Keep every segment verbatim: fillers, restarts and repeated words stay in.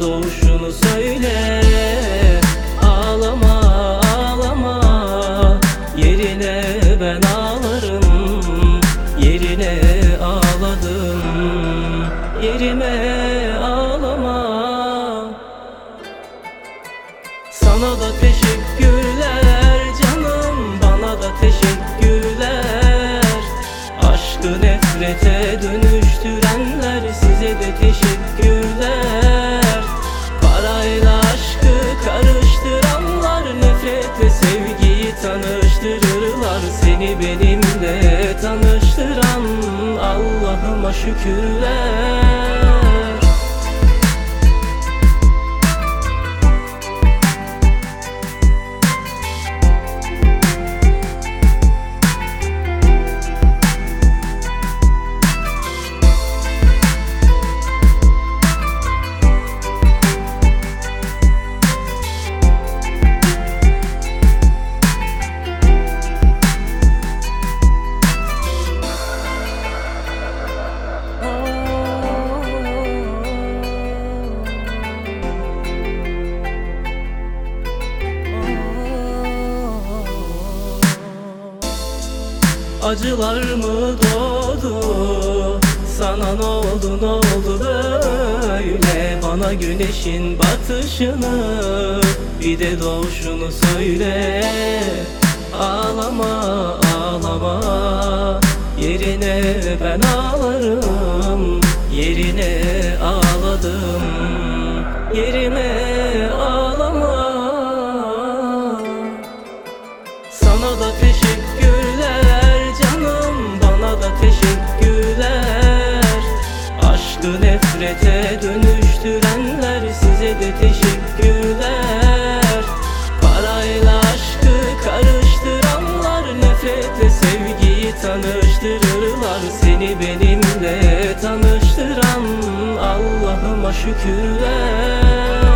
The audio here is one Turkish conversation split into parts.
doğuşunu söyle. Ağlama ağlama, yerine ben ağlarım. Yerine ağladım, yerime ağlama. Sana da teşekkürler canım, bana da teşekkürler. Aşkı nefrete dönüştürenler, size de teşekkürler. Parayla aşkı karıştıranlar, nefretle sevgiyi tanıştırırlar. Seni benimle tanıştıran Allah'ıma şükürler. Acılar mı doğdu, sana ne oldu ne oldu böyle? Bana güneşin batışını, bir de doğuşunu söyle. Ağlama ağlama, yerine ben ağlarım. Yerine ağladım, yerime ağlama. Sana da teşekkürler canım, bana da teşekkürler. Aşkı nefrete dönüştürenler, size de teşekkürler. Parayla aşkı karıştıranlar, nefretle sevgiyi tanıştırırlar. Seni benimle tanıştıran Allah'ıma şükürler.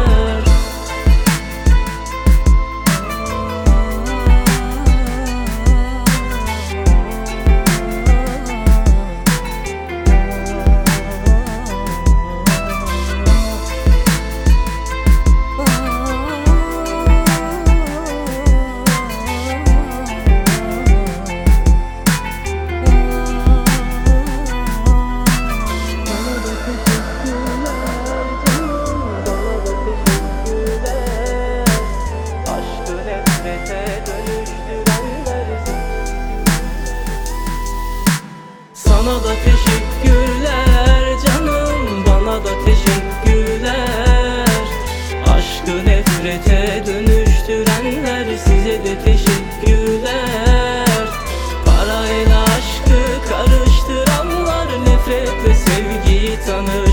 Sana da teşekkürler canım, bana da teşekkürler. Aşkı nefrete dönüştürenler, size de teşekkürler. Parayla aşkı karıştıranlar, nefretle sevgiyi tanır.